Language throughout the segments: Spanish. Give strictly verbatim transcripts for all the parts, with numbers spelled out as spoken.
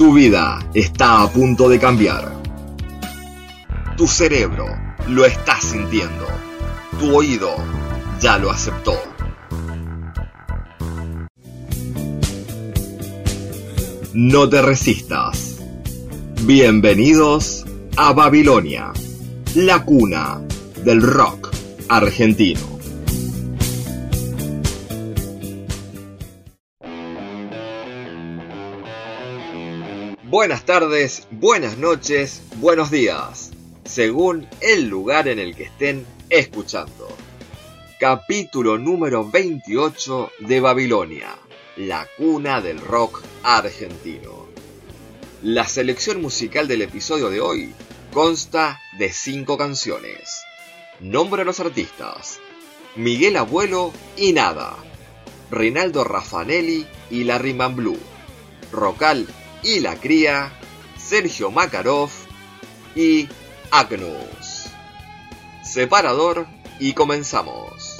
Tu vida está a punto de cambiar. Tu cerebro lo está sintiendo. Tu oído ya lo aceptó. No te resistas. Bienvenidos a Babilonia, la cuna del rock argentino. Buenas tardes, buenas noches, buenos días, según el lugar en el que estén escuchando. Capítulo número veintiocho de Babilonia, la cuna del rock argentino. La selección musical del episodio de hoy consta de cinco canciones. Nombro a los artistas: Miguel Abuelo y Nada, Rinaldo Raffanelli y la Rhythm and Blue, Rocal y La Cría, Sergio Makarov y Agnus. Separador y comenzamos.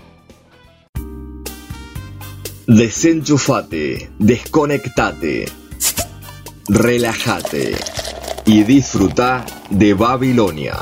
Desenchufate, desconectate, relájate y disfruta de Babilonia.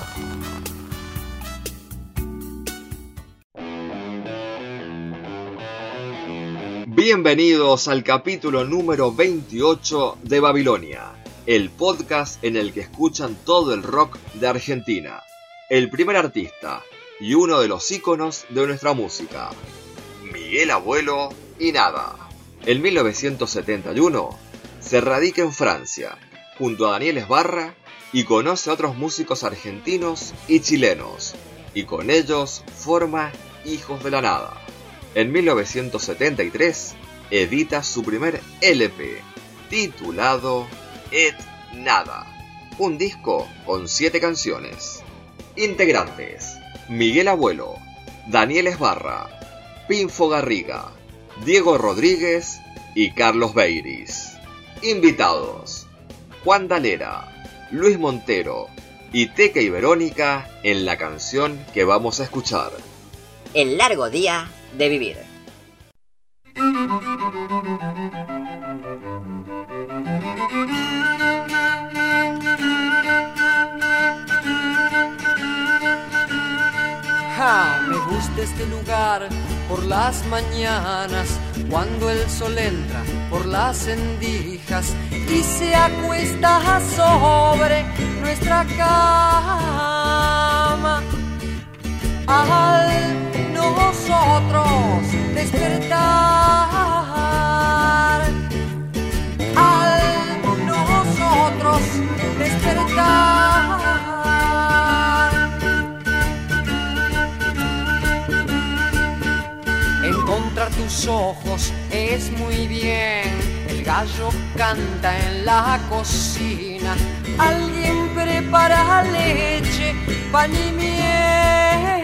Bienvenidos al capítulo número veintiocho de Babilonia, el podcast en el que escuchan todo el rock de Argentina, el primer artista y uno de los íconos de nuestra música, Miguel Abuelo y Nada. En mil novecientos setenta y uno se radica en Francia, junto a Daniel Esbarra, y conoce a otros músicos argentinos y chilenos, y con ellos forma Hijos de la Nada. En mil novecientos setenta y tres edita su primer L P, titulado Et Nada, un disco con siete canciones. Integrantes: Miguel Abuelo, Daniel Esbarra, Pinfo Garriga, Diego Rodríguez y Carlos Beiris. Invitados: Juan Dalera, Luis Montero y Teca y Verónica en la canción que vamos a escuchar, El largo día de vivir. Ja, me gusta este lugar por las mañanas, cuando el sol entra por las endijas y se acuesta sobre nuestra cama. Al nosotros despertar, al nosotros despertar, encontrar tus ojos es muy bien. El gallo canta en la cocina, alguien prepara leche, pan y miel.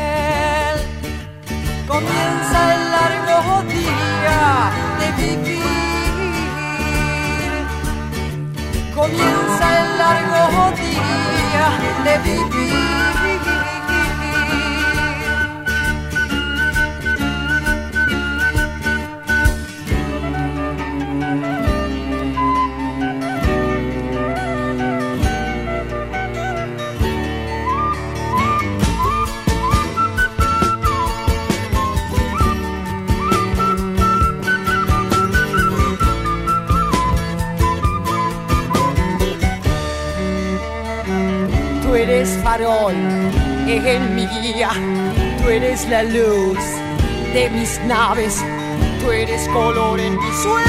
Comienza el largo día de vivir. Comienza el largo día de vivir. Tú eres farol en mi guía, tú eres la luz de mis naves, tú eres color en mis sueños,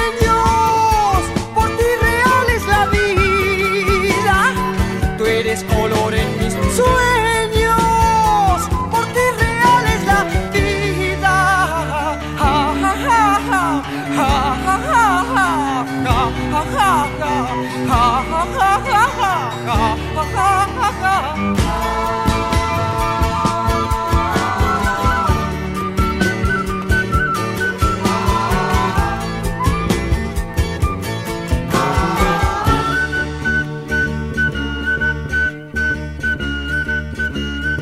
por ti real es la vida, tú eres color en mis sueños, por ti real es la vida. Ja, ja, ja, ja, ja, ja, ja, ja, ja, ja, ja, ja, ja, ja, ja.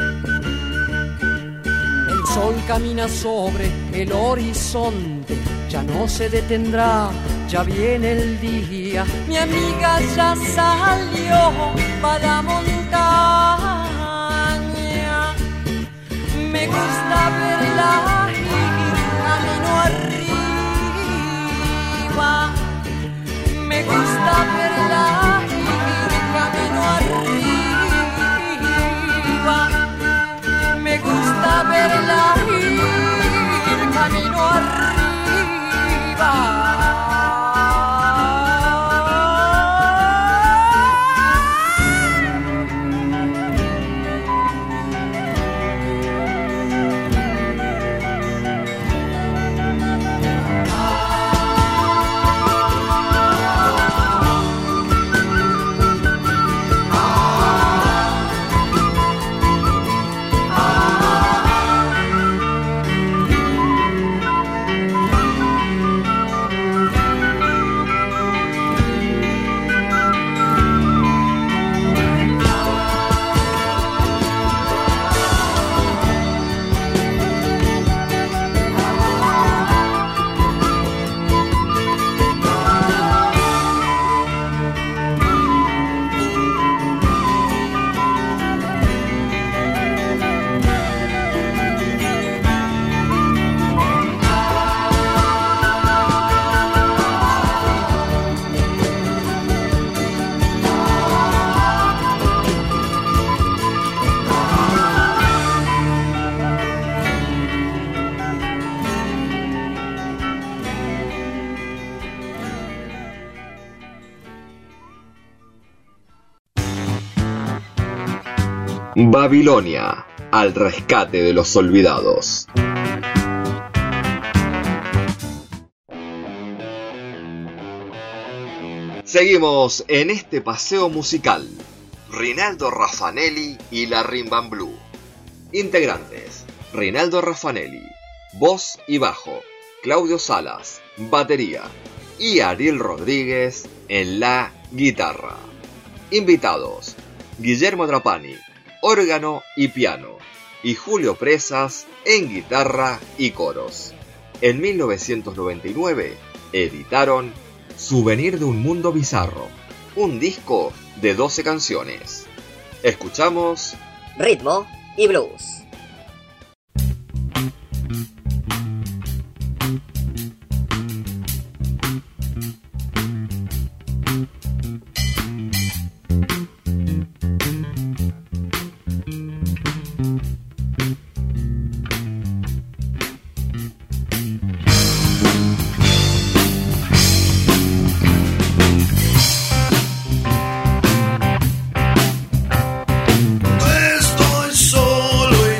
El sol camina sobre el horizonte, ya no se detendrá, ya viene el día. Mi amiga ya salió para la montaña. Me gusta verla ir camino arriba. Me gusta verla ir camino arriba. Me gusta verla ir camino arriba. Babilonia, al rescate de los olvidados. Seguimos en este paseo musical. Rinaldo Raffanelli y la Rimban Blue. Integrantes: Rinaldo Raffanelli, voz y bajo; Claudio Salas, batería; y Ariel Rodríguez en la guitarra. Invitados: Guillermo Trapani, órgano y piano, y Julio Presas en guitarra y coros. En mil novecientos noventa y nueve editaron Souvenir de un mundo bizarro, un disco de doce canciones. Escuchamos Ritmo y Blues. Estoy solo y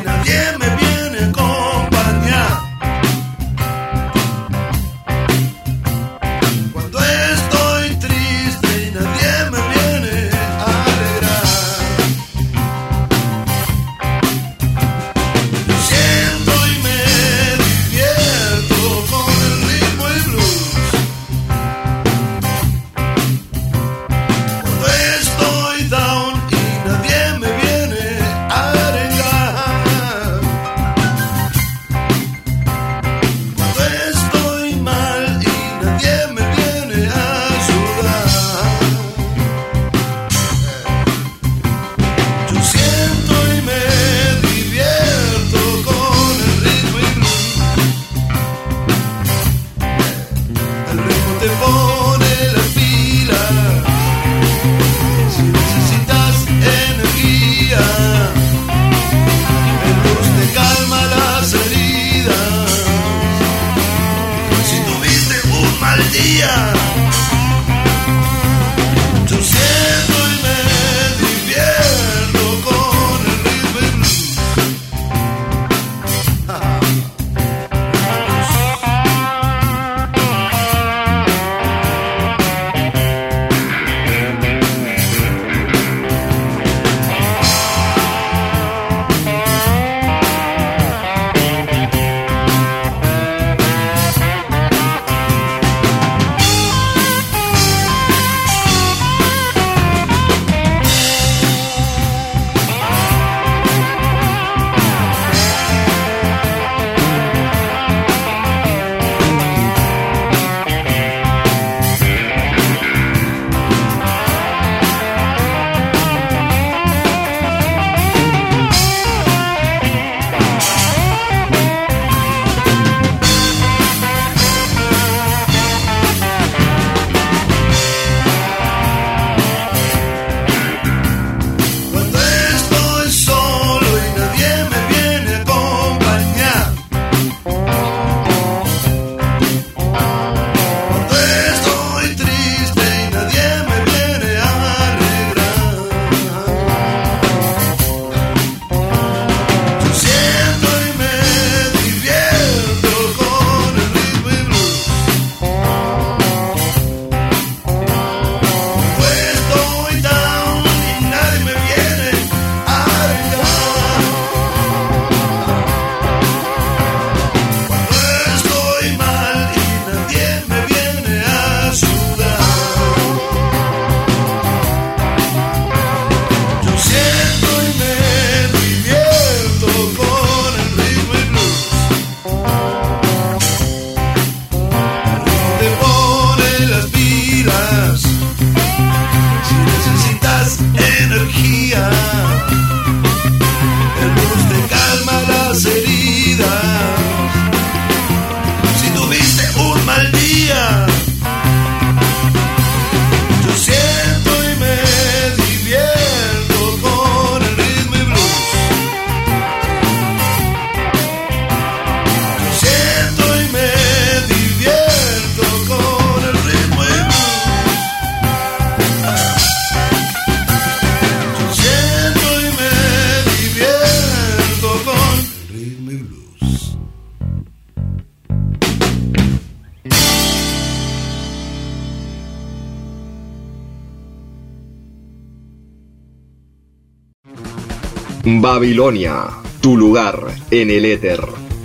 Babilonia, tu lugar en el éter.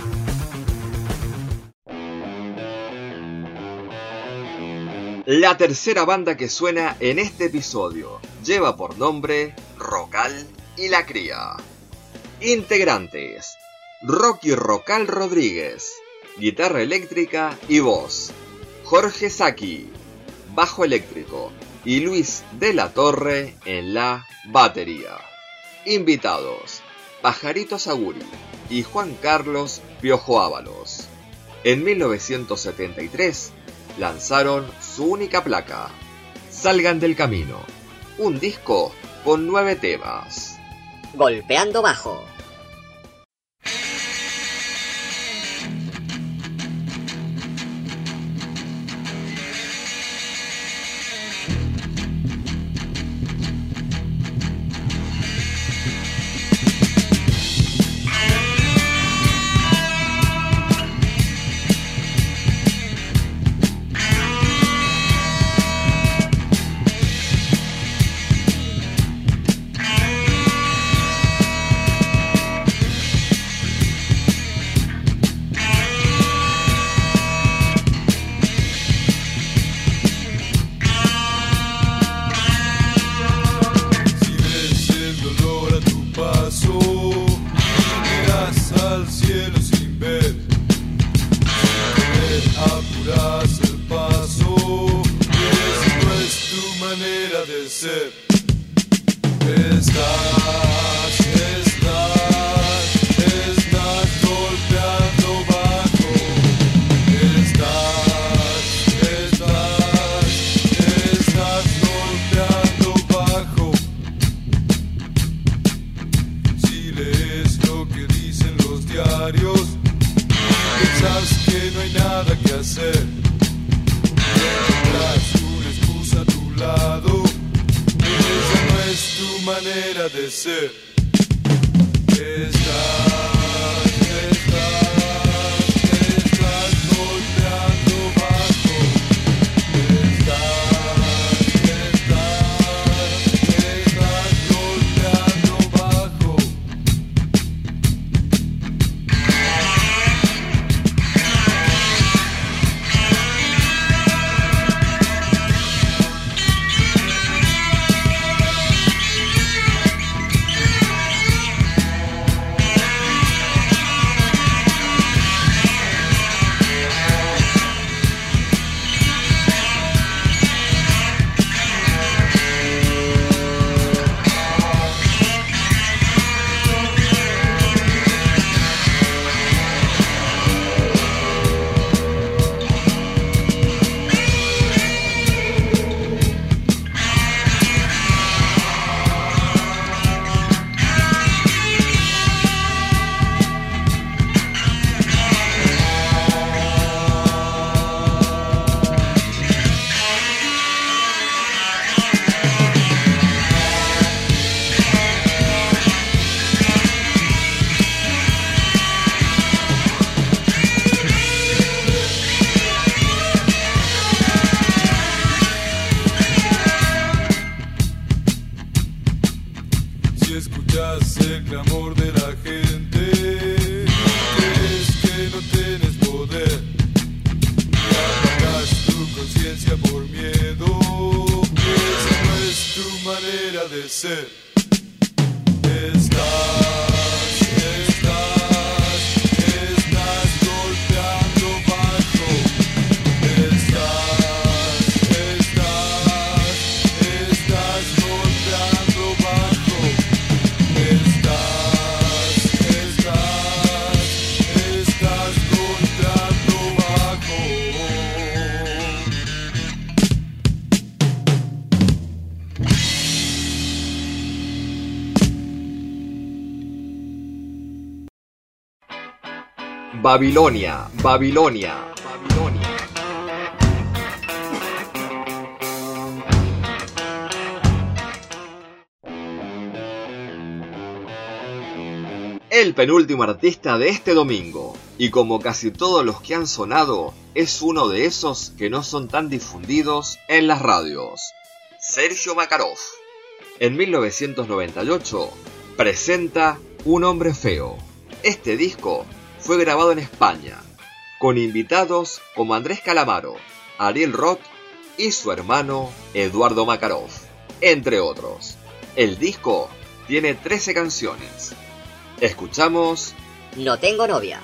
La tercera banda que suena en este episodio lleva por nombre Rocal y la Cría. Integrantes: Rocky Rocal Rodríguez, guitarra eléctrica y voz; Jorge Saki, bajo eléctrico; y Luis de la Torre en la batería. Invitados: Pajarito Saguri y Juan Carlos Piojo Ábalos. En mil novecientos setenta y tres lanzaron su única placa, Salgan del Camino, un disco con nueve temas. Golpeando bajo. Babilonia, Babilonia, Babilonia. El penúltimo artista de este domingo, y como casi todos los que han sonado, es uno de esos que no son tan difundidos en las radios. Sergio Makarov. En mil novecientos noventa y ocho presenta Un hombre feo. Este disco fue grabado en España, con invitados como Andrés Calamaro, Ariel Roth y su hermano Eduardo Makarov, entre otros. El disco tiene trece canciones. Escuchamos No tengo novia.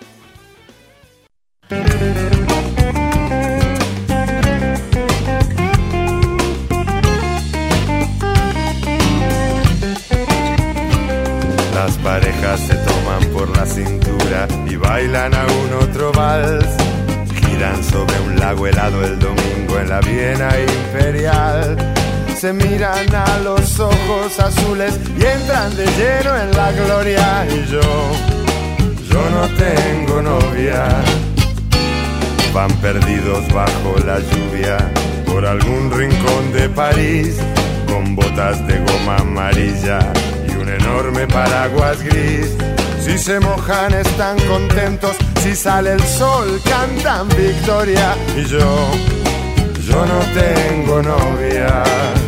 Las parejas se toman por la cintura y bailan aún otro vals. Giran sobre un lago helado el domingo en la Viena Imperial. Se miran a los ojos azules y entran de lleno en la gloria. Y yo, yo no tengo novia. Van perdidos bajo la lluvia por algún rincón de París, con botas de goma amarilla y un enorme paraguas gris. Si se mojan están contentos, si sale el sol cantan victoria. Y yo, yo no tengo novia.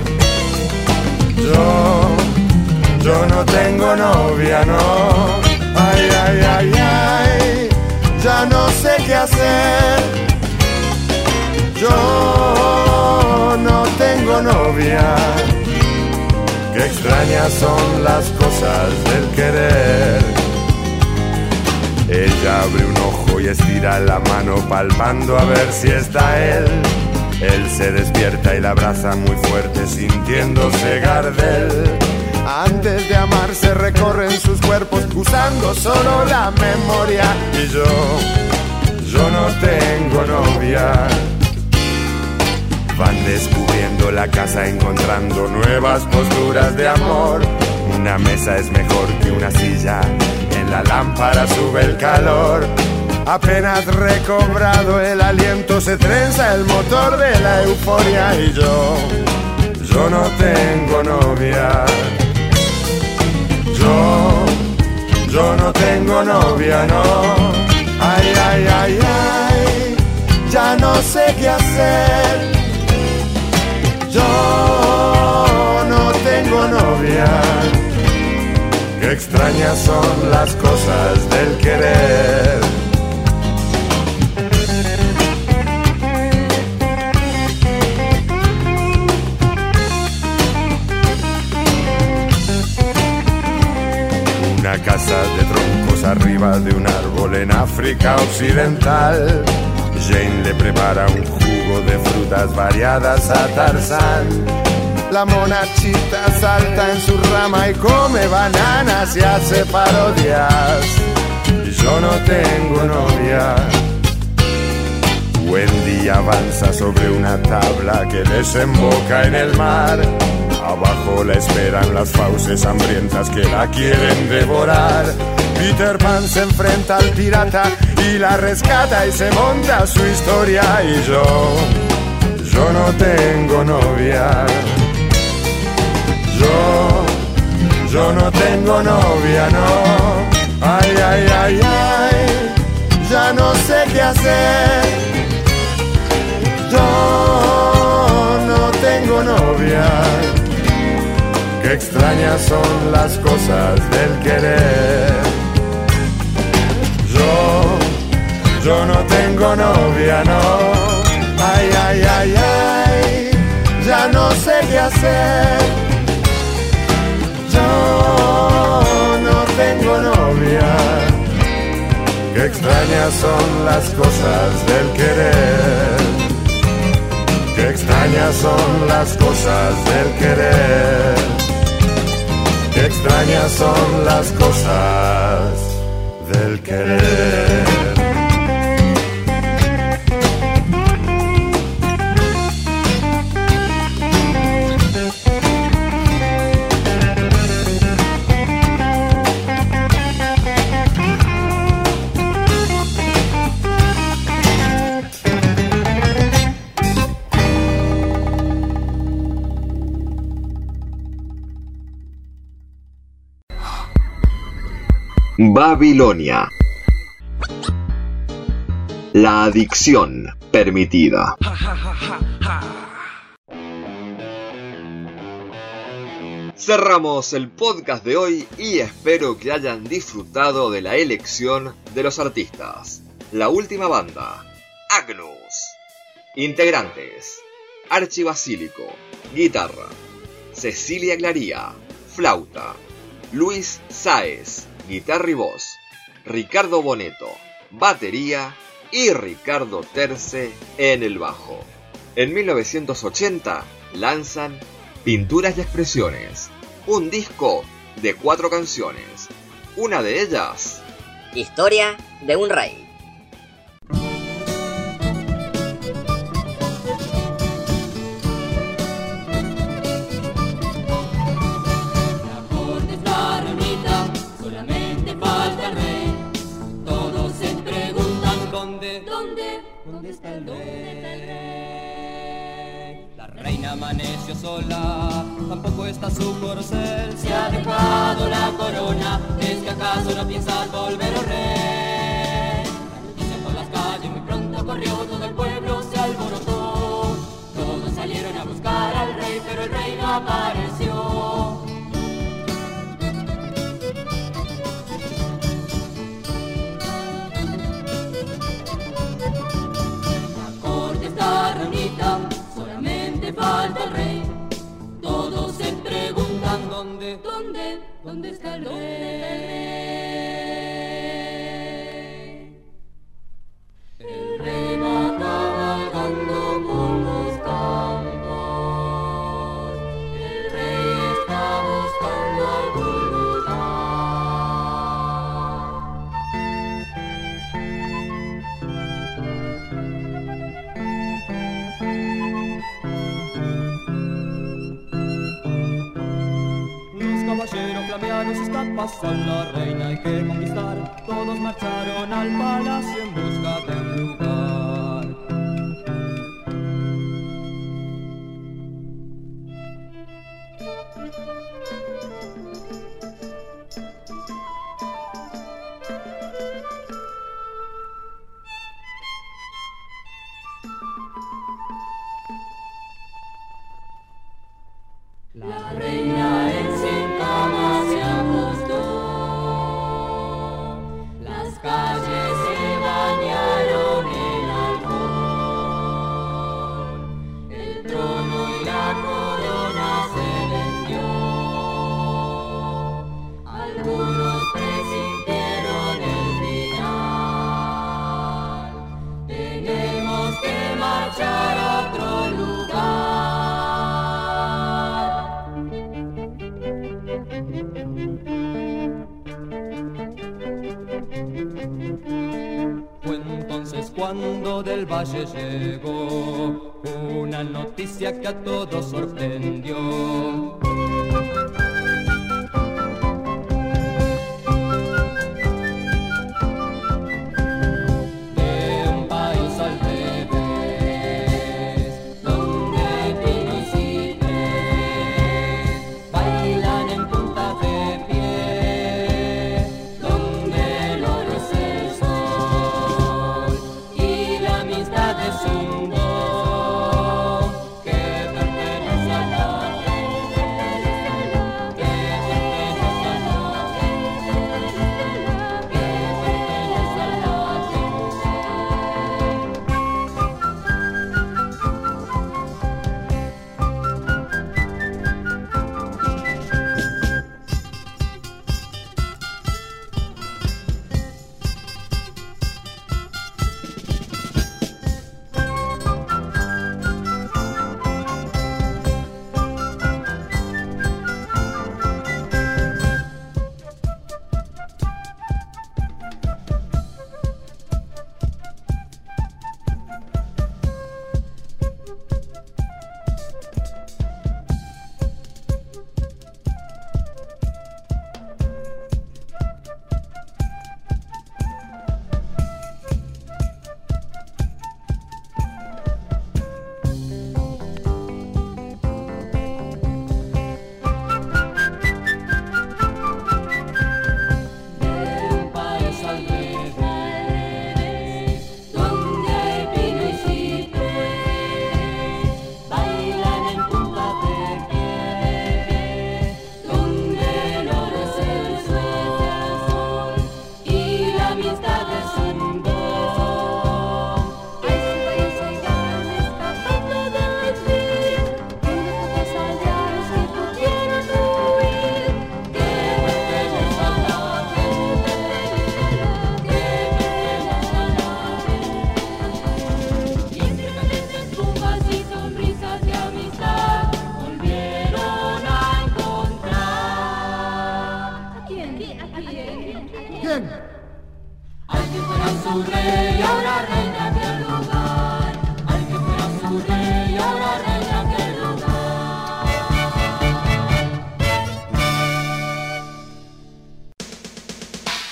Yo, yo no tengo novia, no. Ay, ay, ay, ay, ya no sé qué hacer. Yo no tengo novia. Qué extrañas son las cosas del querer. Ella abre un ojo y estira la mano palpando a ver si está él. Él se despierta y la abraza muy fuerte sintiéndose Gardel. Antes de amarse recorren sus cuerpos usando solo la memoria. Y yo, yo no tengo novia. Van descubriendo la casa, encontrando nuevas posturas de amor. Una mesa es mejor que una silla, en la lámpara sube el calor. Apenas recobrado el aliento se trenza el motor de la euforia. Y yo, yo no tengo novia. Yo, yo no tengo novia, no. Ay, ay, ay, ay, ya no sé qué hacer. Yo no tengo novia. Qué extrañas son las cosas del querer. Una casa de troncos arriba de un árbol en África Occidental. Jane le prepara un jugo de frutas variadas a Tarzán. La monachita salta en su rama y come bananas y hace parodias. Y yo no tengo novia. Wendy avanza sobre una tabla que desemboca en el mar. Abajo la esperan las fauces hambrientas que la quieren devorar. Peter Pan se enfrenta al pirata y la rescata y se monta su historia. Y yo, yo no tengo novia. Yo, yo no tengo novia, no. Ay, ay, ay, ay, ya no sé qué hacer. Yo no tengo novia. Qué extrañas son las cosas del querer. Yo, yo no tengo novia, no. Ay, ay, ay, ay, ya no sé qué hacer. Yo no tengo novia. Qué extrañas son las cosas del querer. Qué extrañas son las cosas del querer. Qué extrañas son las cosas del querer. Babilonia. La adicción permitida. Cerramos el podcast de hoy y espero que hayan disfrutado de la elección de los artistas. La última banda, Agnus. Integrantes: Archi Basílico, guitarra; Cecilia Claría, flauta; Luis Sáez, guitarra y voz; Ricardo Boneto, batería; y Ricardo Terce en el bajo. En mil novecientos ochenta lanzan Pinturas y Expresiones, un disco de cuatro canciones. Una de ellas, Historia de un rey. La corte está reunida, solamente falta el rey. Todos se preguntan dónde, dónde, dónde está el rey. La reina amaneció sola, tampoco está su corcel. Se ha dejado la corona, ¿es que acaso no piensas volver al rey? La noticia por las calles muy pronto corrió, todo el pueblo se alborotó. Todos salieron a buscar al rey, pero el rey no apareció. La corte está reunida, solamente falta el rey. Todos se preguntan dónde, dónde, dónde está el rey. El rey va cabalgando por los campos. El rey está buscando algún lugar. Caballeros flameados escapas a la reina hay que conquistar. Todos marcharon al palacio en busca de un lugar. La reina en sin cama se acostó, las calles se bañaron en alcohol, el trono y la corona se vendió, algunos presintieron el final, tenemos que marchar a otro lugar. Fue entonces cuando del valle llegó una noticia que a todos sorprendió. De un país al revés, donde pino y ciprés bailan en punta de pie, donde el oro es el sol y la amistad es un don que pertenece a la gente.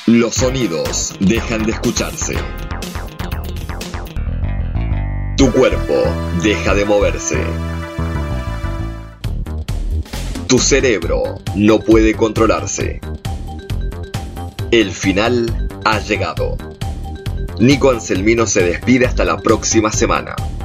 Los sonidos dejan de escucharse. Tu cuerpo deja de moverse. Tu cerebro no puede controlarse. El final ha llegado. Nico Anselmino se despide hasta la próxima semana.